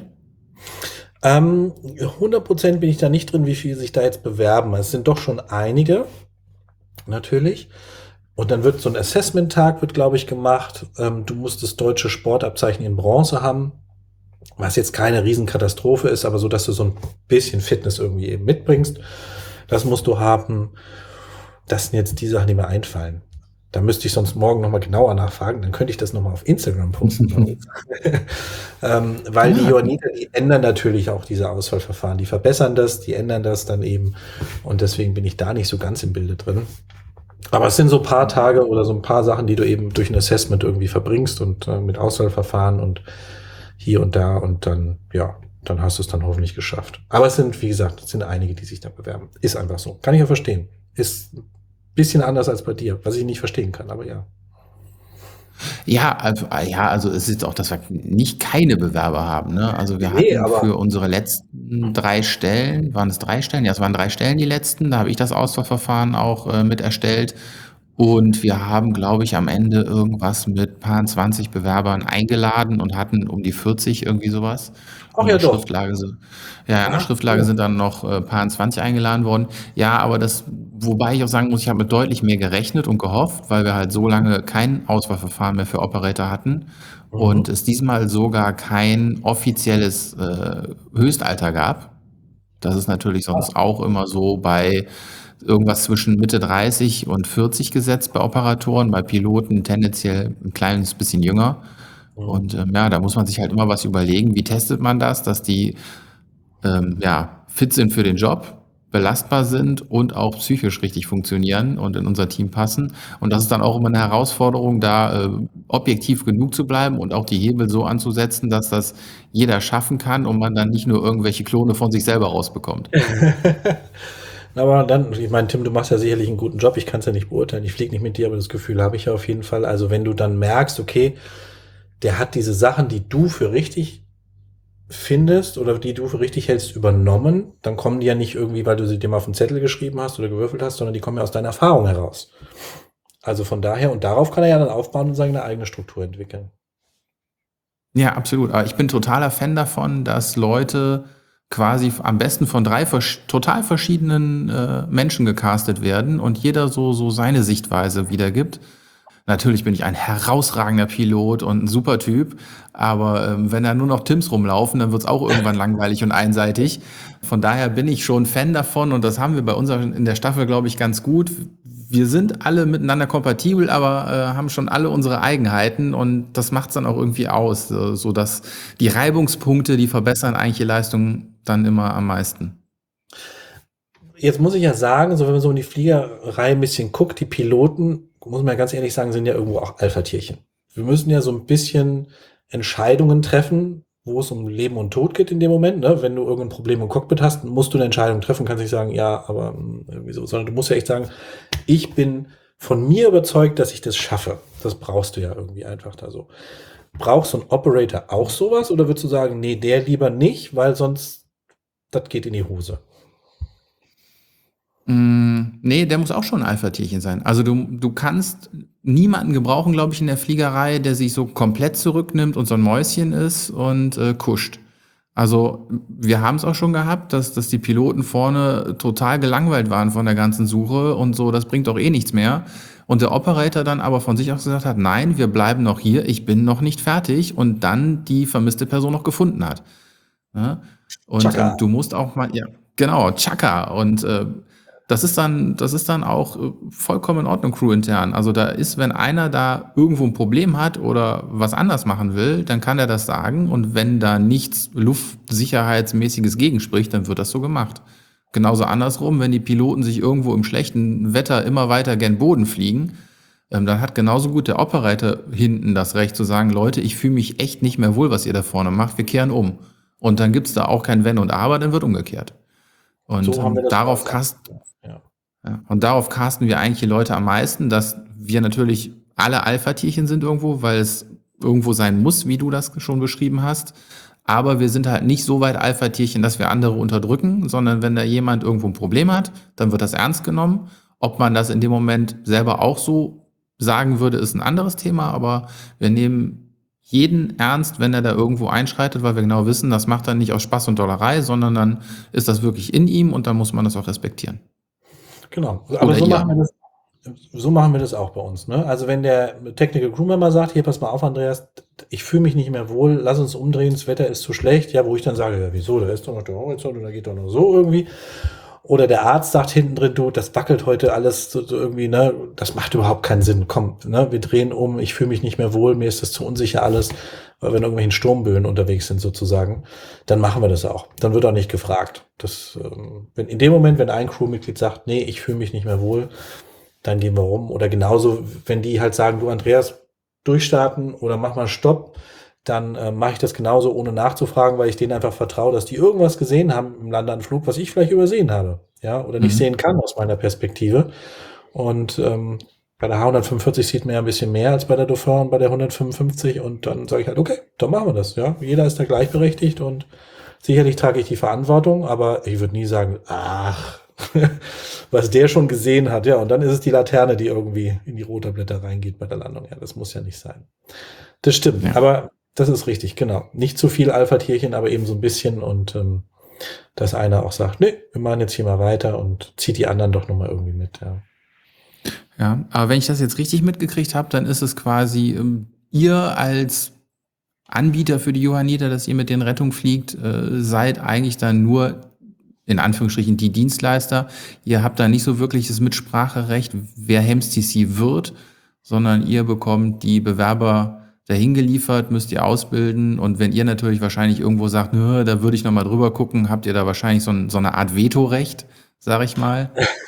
Ähm, hundert Prozent bin ich da nicht drin, wie viele sich da jetzt bewerben. Es sind doch schon einige, natürlich. Und dann wird so ein Assessment-Tag, wird, glaube ich, gemacht. Ähm, du musst das deutsche Sportabzeichen in Bronze haben, was jetzt keine Riesenkatastrophe ist, aber so, dass du so ein bisschen Fitness irgendwie eben mitbringst. Das musst du haben. Das sind jetzt die Sachen, die mir einfallen. Da müsste ich sonst morgen nochmal genauer nachfragen, dann könnte ich das nochmal auf Instagram posten bei uns. ähm, weil die Ja, Johanniter, die ändern natürlich auch diese Auswahlverfahren. Die verbessern das, die ändern das dann eben. Und deswegen bin ich da nicht so ganz im Bilde drin. Aber es sind so ein paar Tage oder so ein paar Sachen, die du eben durch ein Assessment irgendwie verbringst und äh, mit Auswahlverfahren und hier und da und dann, ja, dann hast du es dann hoffentlich geschafft. Aber es sind, wie gesagt, es sind einige, die sich da bewerben. Ist einfach so. Kann ich ja verstehen. Ist ein bisschen anders als bei dir, was ich nicht verstehen kann, aber ja. ja, also, ah, ja, also es ist jetzt auch, dass wir nicht keine Bewerber haben. Ne? Also wir Nee, hatten aber für unsere letzten drei Stellen, waren es drei Stellen? Ja, es waren drei Stellen die letzten. Da habe ich das Auswahlverfahren auch äh, mit erstellt. Und wir haben, glaube ich, am Ende irgendwas mit paar zwanzig Bewerbern eingeladen und hatten um die vierzig irgendwie sowas. ach Und in ja der doch. Schriftlage, sind- ja, in der Ah, Schriftlage cool. sind dann noch äh, paar zwanzig eingeladen worden. Ja, aber das, wobei ich auch sagen muss, ich habe mit deutlich mehr gerechnet und gehofft, weil wir halt so lange kein Auswahlverfahren mehr für Operator hatten und Mhm. es diesmal sogar kein offizielles äh, Höchstalter gab. Das ist natürlich Ah, sonst auch immer so bei irgendwas zwischen Mitte dreißig und vierzig gesetzt bei Operatoren, bei Piloten tendenziell ein kleines bisschen jünger. mhm. Und ähm, ja, da muss man sich halt immer was überlegen, wie testet man das, dass die ähm, ja, fit sind für den Job, belastbar sind und auch psychisch richtig funktionieren und in unser Team passen. Und das ist dann auch immer eine Herausforderung, da äh, objektiv genug zu bleiben und auch die Hebel so anzusetzen, dass das jeder schaffen kann und man dann nicht nur irgendwelche Klone von sich selber rausbekommt. Aber dann, ich meine, Tim, du machst ja sicherlich einen guten Job. Ich kann es ja nicht beurteilen. Ich fliege nicht mit dir, aber das Gefühl habe ich ja auf jeden Fall. Also wenn du dann merkst, okay, der hat diese Sachen, die du für richtig findest oder die du für richtig hältst, übernommen, dann kommen die ja nicht irgendwie, weil du sie dir mal auf den Zettel geschrieben hast oder gewürfelt hast, sondern die kommen ja aus deiner Erfahrung heraus. Also von daher, und darauf kann er ja dann aufbauen und seine eigene Struktur entwickeln. Ja, absolut. Aber ich bin totaler Fan davon, dass Leute quasi am besten von drei versch total verschiedenen äh, Menschen gecastet werden und jeder so, so seine Sichtweise wiedergibt. Natürlich bin ich ein herausragender Pilot und ein super Typ, aber ähm, wenn da nur noch Tims rumlaufen, dann wird's auch irgendwann langweilig und einseitig. Von daher bin ich schon Fan davon und das haben wir bei uns auch in der Staffel, glaube ich, ganz gut. Wir sind alle miteinander kompatibel, aber äh, haben schon alle unsere Eigenheiten und das macht's dann auch irgendwie aus, so so dass die Reibungspunkte, die verbessern eigentlich die Leistung dann immer am meisten. Jetzt muss ich ja sagen, so wenn man so in die Fliegerei ein bisschen guckt, die Piloten, muss man ja ganz ehrlich sagen, sind ja irgendwo auch Alpha-Tierchen. Wir müssen ja so ein bisschen Entscheidungen treffen, wo es um Leben und Tod geht in dem Moment. Ne? Wenn du irgendein Problem im Cockpit hast, musst du eine Entscheidung treffen, kannst nicht sagen, ja, aber mm, irgendwie so, sondern du musst ja echt sagen, ich bin von mir überzeugt, dass ich das schaffe. Das brauchst du ja irgendwie einfach da so. Brauchst du einen Operator auch sowas oder würdest du sagen, nee, der lieber nicht, weil sonst das geht in die Hose? Mm, nee, der muss auch schon ein Alpha-Tierchen sein. Also du, du kannst niemanden gebrauchen, glaube ich, in der Fliegerei, der sich so komplett zurücknimmt und so ein Mäuschen ist und äh, kuscht. Also wir haben es auch schon gehabt, dass, dass die Piloten vorne total gelangweilt waren von der ganzen Suche und so, das bringt doch eh nichts mehr. Und der Operator dann aber von sich aus gesagt hat, nein, wir bleiben noch hier, ich bin noch nicht fertig und dann die vermisste Person noch gefunden hat. Ja? Und Chaka. ähm, du musst auch mal, ja, genau, Chaka. Und äh, Das ist dann, das ist dann auch äh, vollkommen in Ordnung, crewintern. Also da ist, wenn einer da irgendwo ein Problem hat oder was anders machen will, dann kann er das sagen. Und wenn da nichts luftsicherheitsmäßiges gegenspricht, dann wird das so gemacht. Genauso andersrum, wenn die Piloten sich irgendwo im schlechten Wetter immer weiter gen Boden fliegen, ähm, dann hat genauso gut der Operator hinten das Recht zu sagen, Leute, ich fühle mich echt nicht mehr wohl, was ihr da vorne macht, wir kehren um. Und dann gibt's da auch kein Wenn und Aber, dann wird umgekehrt. Und So haben wir ähm, das bei darauf uns cast, auch. Ja. ja, und darauf casten wir eigentlich die Leute am meisten, dass wir natürlich alle Alpha-Tierchen sind irgendwo, weil es irgendwo sein muss, wie du das schon beschrieben hast. Aber wir sind halt nicht so weit Alpha-Tierchen, dass wir andere unterdrücken, sondern wenn da jemand irgendwo ein Problem hat, dann wird das ernst genommen. Ob man das in dem Moment selber auch so sagen würde, ist ein anderes Thema, aber wir nehmen jeden ernst, wenn er da irgendwo einschreitet, weil wir genau wissen, das macht er nicht aus Spaß und Dollerei, sondern dann ist das wirklich in ihm und dann muss man das auch respektieren. Genau. Aber Oder so ihr. machen wir das, so machen wir das auch bei uns. Ne? Also wenn der Technical Crew Member sagt, hier pass mal auf, Andreas, ich fühle mich nicht mehr wohl, lass uns umdrehen, das Wetter ist zu schlecht, ja, wo ich dann sage, ja, wieso, da ist doch noch der Horizont und da geht doch noch so irgendwie. Oder der Arzt sagt hinten drin, du, das wackelt heute alles so, so irgendwie, ne, das macht überhaupt keinen Sinn. Komm, ne, wir drehen um, ich fühle mich nicht mehr wohl, mir ist das zu unsicher alles, weil wir in irgendwelchen Sturmböen unterwegs sind sozusagen. Dann machen wir das auch. Dann wird auch nicht gefragt. Das, ähm, wenn in dem Moment, wenn ein Crewmitglied sagt, nee, ich fühle mich nicht mehr wohl, dann gehen wir rum. Oder genauso, wenn die halt sagen, du Andreas, durchstarten oder mach mal Stopp, dann äh, mache ich das genauso, ohne nachzufragen, weil ich denen einfach vertraue, dass die irgendwas gesehen haben im Landeanflug, was ich vielleicht übersehen habe, ja, oder nicht Mhm. sehen kann aus meiner Perspektive. Und ähm, bei der H hundertfünfundvierzig sieht man ja ein bisschen mehr als bei der Dauphin und bei der hundertfünfundfünfzig und dann sage ich halt, okay, dann machen wir das, ja. Jeder ist da gleichberechtigt und sicherlich trage ich die Verantwortung, aber ich würde nie sagen, ach, was der schon gesehen hat, ja, und dann ist es die Laterne, die irgendwie in die Rotorblätter reingeht bei der Landung. Ja, das muss ja nicht sein. Das stimmt, Ja. aber das ist richtig, genau. Nicht zu viel Alpha-Tierchen, aber eben so ein bisschen und ähm, dass einer auch sagt, nee, wir machen jetzt hier mal weiter und zieht die anderen doch nochmal irgendwie mit, ja. Ja, aber wenn ich das jetzt richtig mitgekriegt habe, dann ist es quasi ähm, ihr als Anbieter für die Johanniter, dass ihr mit den Rettung fliegt, äh, seid eigentlich dann nur in Anführungsstrichen die Dienstleister. Ihr habt da nicht so wirklich das Mitspracherecht, wer H E M S T C wird, sondern ihr bekommt die Bewerber dahin geliefert, müsst ihr ausbilden und wenn ihr natürlich wahrscheinlich irgendwo sagt, nö, da würde ich nochmal drüber gucken, habt ihr da wahrscheinlich so, ein, so eine Art Vetorecht, sag ich mal.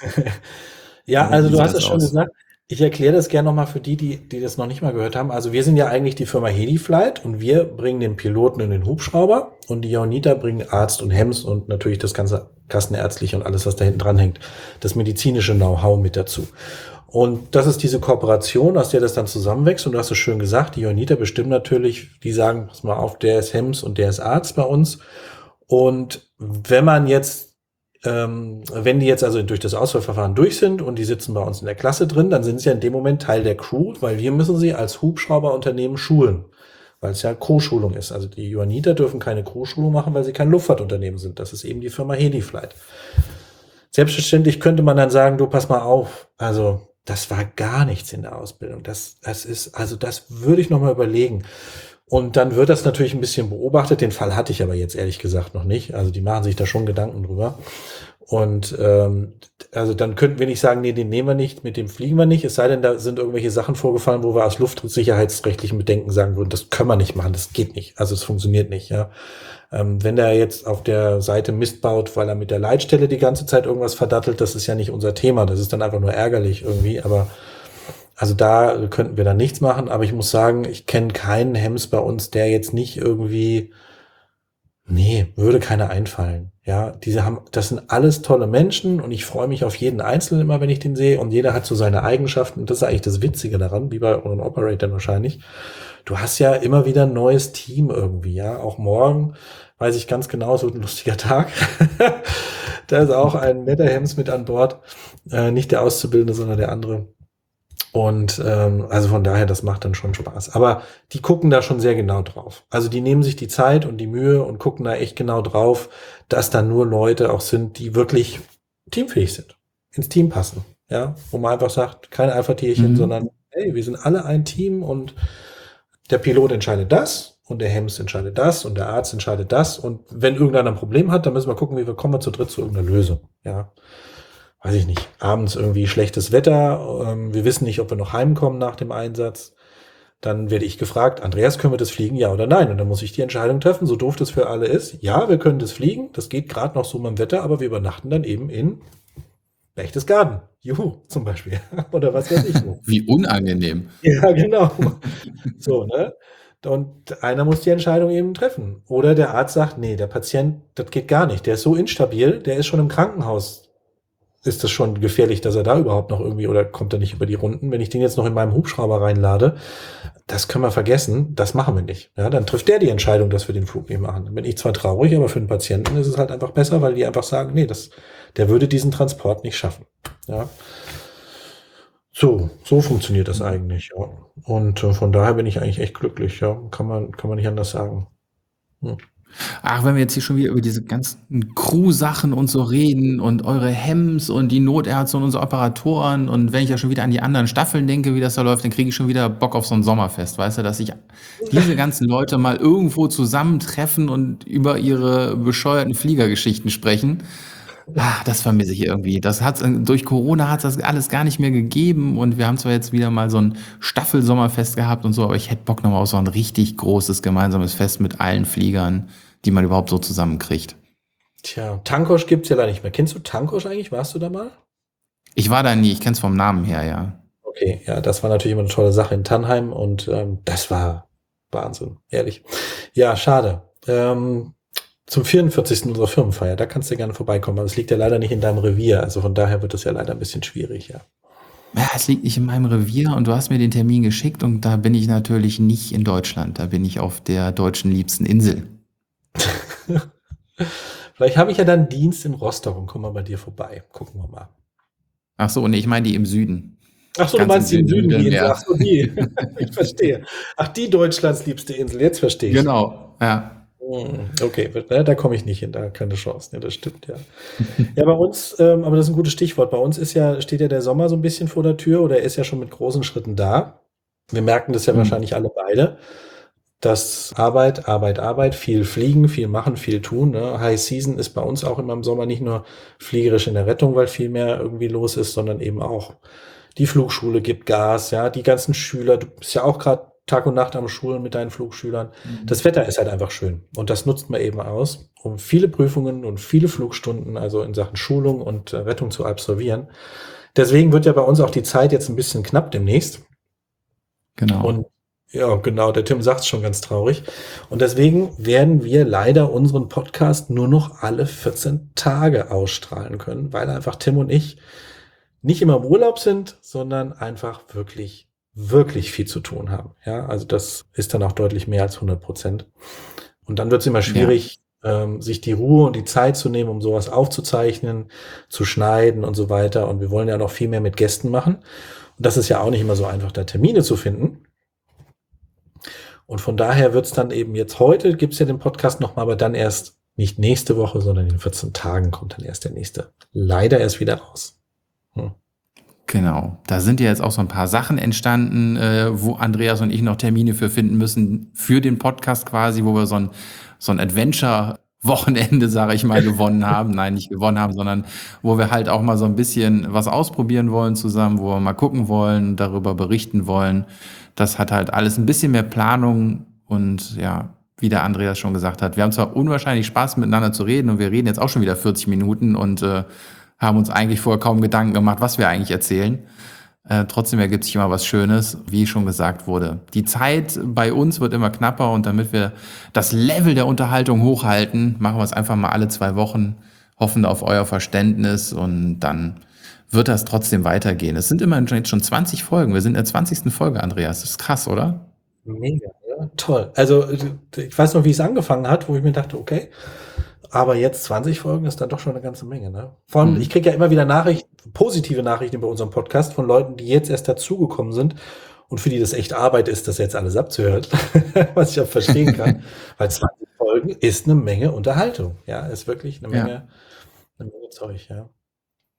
Ja, Oder also wie du sieht hast das es schon aus? gesagt. Ich erkläre das gerne nochmal für die, die, die das noch nicht mal gehört haben. Also wir sind ja eigentlich die Firma HeliFlight und wir bringen den Piloten in den Hubschrauber und die Johanniter bringen Arzt und H E M S und natürlich das ganze Kassenärztliche und alles, was da hinten dran hängt. Das medizinische Know-how mit dazu. Und das ist diese Kooperation, aus der das dann zusammenwächst. Und du hast es schön gesagt, die Johanniter bestimmen natürlich, die sagen, pass mal auf, der ist H E M S und der ist Arzt bei uns. Und wenn man jetzt Ähm, wenn die jetzt also durch das Auswahlverfahren durch sind und die sitzen bei uns in der Klasse drin, dann sind sie ja in dem Moment Teil der Crew, weil wir müssen sie als Hubschrauberunternehmen schulen, weil es ja Crew-Schulung ist. Also die Johanniter dürfen keine Crew-Schulung machen, weil sie kein Luftfahrtunternehmen sind. Das ist eben die Firma HeliFlight. Selbstverständlich könnte man dann sagen, du pass mal auf, also das war gar nichts in der Ausbildung. Das, das ist, also das würde ich noch mal überlegen. Und dann wird das natürlich ein bisschen beobachtet. Den Fall hatte ich aber jetzt ehrlich gesagt noch nicht. Also die machen sich da schon Gedanken drüber. Und ähm, also dann könnten wir nicht sagen, nee, den nehmen wir nicht, mit dem fliegen wir nicht. Es sei denn, da sind irgendwelche Sachen vorgefallen, wo wir aus luftsicherheitsrechtlichen Bedenken sagen würden, das können wir nicht machen, das geht nicht. Also es funktioniert nicht, ja. Ähm, wenn der jetzt auf der Seite Mist baut, weil er mit der Leitstelle die ganze Zeit irgendwas verdattelt, das ist ja nicht unser Thema. Das ist dann einfach nur ärgerlich irgendwie, aber also da könnten wir dann nichts machen, aber ich muss sagen, ich kenne keinen H E M S bei uns, der jetzt nicht irgendwie, nee, würde keiner einfallen. Ja, diese haben, das sind alles tolle Menschen und ich freue mich auf jeden Einzelnen immer, wenn ich den sehe und jeder hat so seine Eigenschaften und das ist eigentlich das Witzige daran, wie bei euren Operatoren wahrscheinlich. Du hast ja immer wieder ein neues Team irgendwie, ja, auch morgen weiß ich ganz genau, es wird ein lustiger Tag. Da ist auch ein netter H E M S mit an Bord, äh, nicht der Auszubildende, sondern der andere. Und ähm, also von daher, das macht dann schon Spaß. Aber die gucken da schon sehr genau drauf. Also die nehmen sich die Zeit und die Mühe und gucken da echt genau drauf, dass da nur Leute auch sind, die wirklich teamfähig sind, ins Team passen. Ja, wo man einfach sagt, kein Alpha-Tierchen, Mhm. sondern hey, wir sind alle ein Team und der Pilot entscheidet das und der H E M S entscheidet das und der Arzt entscheidet das. Und wenn irgendeiner ein Problem hat, dann müssen wir gucken, wie wir kommen wir zu dritt zu irgendeiner Lösung. Ja. weiß ich nicht, abends irgendwie schlechtes Wetter, ähm, wir wissen nicht, ob wir noch heimkommen nach dem Einsatz. Dann werde ich gefragt, Andreas, können wir das fliegen, ja oder nein? Und dann muss ich die Entscheidung treffen, so doof das für alle ist. Ja, wir können das fliegen, das geht gerade noch so beim Wetter, aber wir übernachten dann eben in Berchtesgaden. Juhu, zum Beispiel. Oder was weiß ich wo. Wie unangenehm. Ja, genau. So, ne? Und einer muss die Entscheidung eben treffen. Oder der Arzt sagt, nee, der Patient, das geht gar nicht. Der ist so instabil, der ist schon im Krankenhaus. Ist das schon gefährlich, dass er da überhaupt noch irgendwie, oder kommt er nicht über die Runden? Wenn ich den jetzt noch in meinem Hubschrauber reinlade, das können wir vergessen, das machen wir nicht. Ja, dann trifft der die Entscheidung, dass wir den Flug nicht machen. Dann bin ich zwar traurig, aber für den Patienten ist es halt einfach besser, weil die einfach sagen, nee, das, der würde diesen Transport nicht schaffen. Ja. So, so funktioniert das eigentlich, ja. Und äh, von daher bin ich eigentlich echt glücklich, ja. Kann man, kann man nicht anders sagen. Hm. Ach, wenn wir jetzt hier schon wieder über diese ganzen Crew-Sachen und so reden und eure Hems und die Notärzte und unsere Operatoren und wenn ich ja schon wieder an die anderen Staffeln denke, wie das da läuft, dann kriege ich schon wieder Bock auf so ein Sommerfest, weißt du, dass sich diese ganzen Leute mal irgendwo zusammentreffen und über ihre bescheuerten Fliegergeschichten sprechen. Ah, das vermisse ich irgendwie. Das hat's, durch Corona hat das alles gar nicht mehr gegeben und wir haben zwar jetzt wieder mal so ein Staffelsommerfest gehabt und so, aber ich hätte Bock nochmal auf so ein richtig großes gemeinsames Fest mit allen Fliegern, die man überhaupt so zusammenkriegt. Tja, Tankosch gibt's ja leider nicht mehr. Kennst du Tankosch eigentlich? Warst du da mal? Ich war da nie, ich kenn's vom Namen her, ja. Okay, ja, das war natürlich immer eine tolle Sache in Tannheim und ähm, das war Wahnsinn, ehrlich. Ja, schade. Ähm, zum vierundvierzigsten unserer Firmenfeier, da kannst du gerne vorbeikommen, aber es liegt ja leider nicht in deinem Revier, also von daher wird das ja leider ein bisschen schwierig, ja. Ja, es liegt nicht in meinem Revier und du hast mir den Termin geschickt und da bin ich natürlich nicht in Deutschland, da bin ich auf der deutschen liebsten Insel. Vielleicht habe ich ja dann Dienst in Rostock und komme mal bei dir vorbei. Gucken wir mal. Ach so, nee, ich meine die im Süden. Ach so, du Ganz meinst die im im Süden, Süden, die Insel. ja. Ach so, die. Ich verstehe. Ach, die Deutschlands liebste Insel, jetzt verstehe ich. Genau, ja. Hm, okay, ne, da komme ich nicht hin, da keine Chance. Ja, das stimmt, ja. Ja, bei uns, ähm, aber das ist ein gutes Stichwort. Bei uns ist ja, steht ja der Sommer so ein bisschen vor der Tür oder er ist ja schon mit großen Schritten da. Wir merken das ja Hm. wahrscheinlich alle beide, dass Arbeit, Arbeit, Arbeit, viel fliegen, viel machen, viel tun. Ne? High Season ist bei uns auch immer im Sommer nicht nur fliegerisch in der Rettung, weil viel mehr irgendwie los ist, sondern eben auch die Flugschule gibt Gas, ja, die ganzen Schüler, du bist ja auch gerade Tag und Nacht am Schulen mit deinen Flugschülern. Das Wetter ist halt einfach schön und das nutzt man eben aus, um viele Prüfungen und viele Flugstunden, also in Sachen Schulung und äh, Rettung zu absolvieren. Deswegen wird ja bei uns auch die Zeit jetzt ein bisschen knapp demnächst. Genau. Und ja, genau, der Tim sagt es schon ganz traurig. Und deswegen werden wir leider unseren Podcast nur noch alle vierzehn Tage ausstrahlen können, weil einfach Tim und ich nicht immer im Urlaub sind, sondern einfach wirklich, wirklich viel zu tun haben. Ja, also das ist dann auch deutlich mehr als hundert Prozent. Und dann wird es immer schwierig, ja. ähm, sich die Ruhe und die Zeit zu nehmen, um sowas aufzuzeichnen, zu schneiden und so weiter. Und wir wollen ja noch viel mehr mit Gästen machen. Und das ist ja auch nicht immer so einfach, da Termine zu finden. Und von daher wird es dann eben jetzt heute, gibt es ja den Podcast nochmal, aber dann erst nicht nächste Woche, sondern in vierzehn Tagen kommt dann erst der nächste. Leider erst wieder raus. Hm. Genau, da sind ja jetzt auch so ein paar Sachen entstanden, äh, wo Andreas und ich noch Termine für finden müssen, für den Podcast quasi, wo wir so ein, so ein Adventure-Wochenende, sage ich mal, gewonnen haben. Nein, nicht gewonnen haben, sondern wo wir halt auch mal so ein bisschen was ausprobieren wollen zusammen, wo wir mal gucken wollen, darüber berichten wollen. Das hat halt alles ein bisschen mehr Planung und ja, wie der Andreas schon gesagt hat, wir haben zwar unwahrscheinlich Spaß miteinander zu reden und wir reden jetzt auch schon wieder vierzig Minuten und äh, haben uns eigentlich vorher kaum Gedanken gemacht, was wir eigentlich erzählen. Äh, trotzdem ergibt sich immer was Schönes, wie schon gesagt wurde. Die Zeit bei uns wird immer knapper und damit wir das Level der Unterhaltung hochhalten, machen wir es einfach mal alle zwei Wochen, hoffen auf euer Verständnis und dann wird das trotzdem weitergehen. Es sind immerhin jetzt schon zwanzig Folgen. Wir sind in der zwanzigsten Folge, Andreas. Das ist krass, oder? Mega, ja, toll. Also ich weiß noch, wie es angefangen hat, wo ich mir dachte, okay, aber jetzt zwanzig Folgen ist dann doch schon eine ganze Menge, ne? Vor allem, mhm. ich kriege ja immer wieder Nachrichten, positive Nachrichten bei unserem Podcast von Leuten, die jetzt erst dazugekommen sind und für die das echt Arbeit ist, das jetzt alles abzuhören, was ich auch verstehen kann, weil zwanzig Folgen ist eine Menge Unterhaltung, ja, ist wirklich eine Menge, ja. eine Menge Zeug, ja.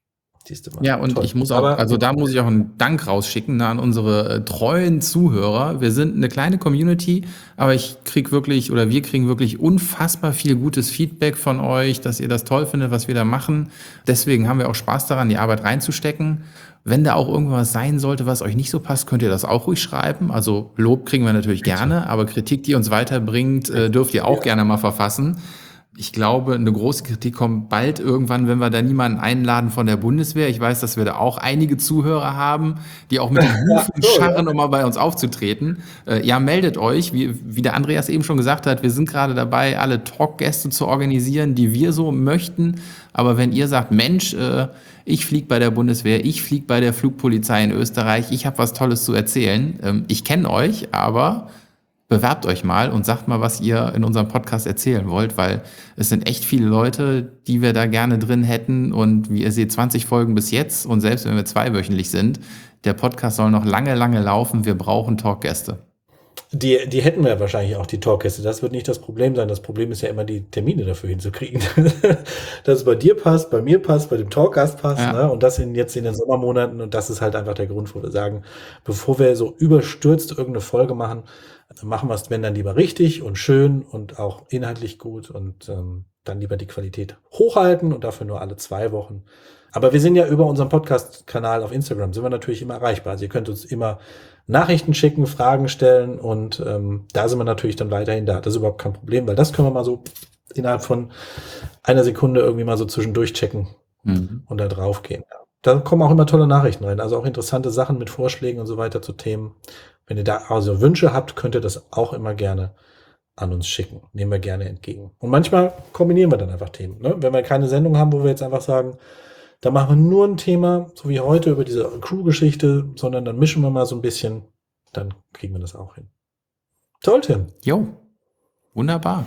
Siehst du mal. Ja, und Toll. ich muss auch, Aber also da muss ich auch einen Dank rausschicken, ne, an unsere äh, treuen Zuhörer. Wir sind eine kleine Community, aber ich krieg wirklich oder wir kriegen wirklich unfassbar viel gutes Feedback von euch, dass ihr das toll findet, was wir da machen. Deswegen haben wir auch Spaß daran, die Arbeit reinzustecken. Wenn da auch irgendwas sein sollte, was euch nicht so passt, könnt ihr das auch ruhig schreiben. Also Lob kriegen wir natürlich bitte. gerne, aber Kritik, die uns weiterbringt, äh, dürft ihr auch Ja. gerne mal verfassen. Ich glaube, eine große Kritik kommt bald irgendwann, wenn wir da niemanden einladen von der Bundeswehr. Ich weiß, dass wir da auch einige Zuhörer haben, die auch mit den Hufen so, ja. scharren, um mal bei uns aufzutreten. Äh, ja, meldet euch. Wie, wie der Andreas eben schon gesagt hat, wir sind gerade dabei, alle Talkgäste zu organisieren, die wir so möchten. Aber wenn ihr sagt, Mensch, äh, ich fliege bei der Bundeswehr, ich fliege bei der Flugpolizei in Österreich, ich habe was Tolles zu erzählen. Ähm, ich kenne euch, aber bewerbt euch mal und sagt mal, was ihr in unserem Podcast erzählen wollt, weil es sind echt viele Leute, die wir da gerne drin hätten und wie ihr seht, zwanzig Folgen bis jetzt und selbst wenn wir zweiwöchentlich sind, der Podcast soll noch lange, lange laufen, wir brauchen Talkgäste. Die, die hätten wir wahrscheinlich auch, die Talkgäste. Das wird nicht das Problem sein. Das Problem ist ja immer, die Termine dafür hinzukriegen. Dass es bei dir passt, bei mir passt, bei dem Talkgast passt, Ja. ne? Und das in, jetzt in den Sommermonaten. Und das ist halt einfach der Grund, wo wir sagen, bevor wir so überstürzt irgendeine Folge machen, machen wir es, wenn dann lieber richtig und schön und auch inhaltlich gut und ähm, dann lieber die Qualität hochhalten und dafür nur alle zwei Wochen. Aber wir sind ja über unseren Podcast-Kanal auf Instagram, sind wir natürlich immer erreichbar. Also ihr könnt uns immer Nachrichten schicken, Fragen stellen und ähm, da sind wir natürlich dann weiterhin da. Das ist überhaupt kein Problem, weil das können wir mal so innerhalb von einer Sekunde irgendwie mal so zwischendurch checken Mhm. und da drauf gehen. Da kommen auch immer tolle Nachrichten rein, also auch interessante Sachen mit Vorschlägen und so weiter zu Themen. Wenn ihr da also Wünsche habt, könnt ihr das auch immer gerne an uns schicken. Nehmen wir gerne entgegen. Und manchmal kombinieren wir dann einfach Themen. Ne? Wenn wir keine Sendung haben, wo wir jetzt einfach sagen, da machen wir nur ein Thema, so wie heute über diese Crew-Geschichte, sondern dann mischen wir mal so ein bisschen, dann kriegen wir das auch hin. Toll, Tim. Jo, wunderbar.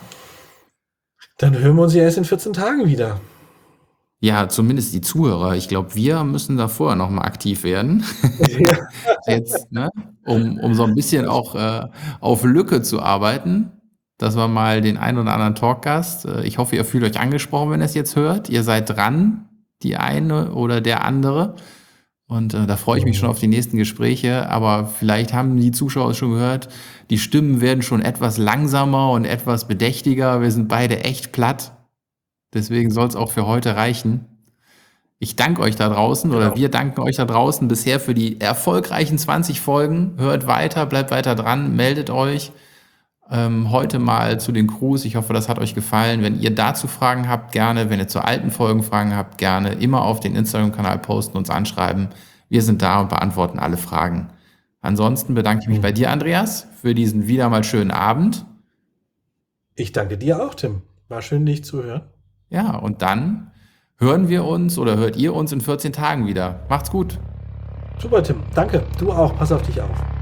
Dann hören wir uns ja erst in vierzehn Tagen wieder. Ja, zumindest die Zuhörer. Ich glaube, wir müssen da vorher noch mal aktiv werden. Jetzt, ne? um, um so ein bisschen auch äh, auf Lücke zu arbeiten. Das war mal den einen oder anderen Talkgast. Äh, Ich hoffe, ihr fühlt euch angesprochen, wenn ihr es jetzt hört. Ihr seid dran, die eine oder der andere. Und äh, da freue ich mich schon auf die nächsten Gespräche. Aber vielleicht haben die Zuschauer es schon gehört, die Stimmen werden schon etwas langsamer und etwas bedächtiger. Wir sind beide echt platt. Deswegen soll es auch für heute reichen. Ich danke euch da draußen oder Genau. wir danken euch da draußen bisher für die erfolgreichen zwanzig Folgen. Hört weiter, bleibt weiter dran, meldet euch. Ähm, heute mal zu den Crews. Ich hoffe, das hat euch gefallen. Wenn ihr dazu Fragen habt, gerne. Wenn ihr zu alten Folgen Fragen habt, gerne. Immer auf den Instagram-Kanal posten, uns anschreiben. Wir sind da und beantworten alle Fragen. Ansonsten bedanke ich mich bei dir, Andreas, für diesen wieder mal schönen Abend. Ich danke dir auch, Tim. War schön, dich zu hören. Ja, und dann hören wir uns oder hört ihr uns in vierzehn Tagen wieder. Macht's gut. Super, Tim. Danke. Du auch. Pass auf dich auf.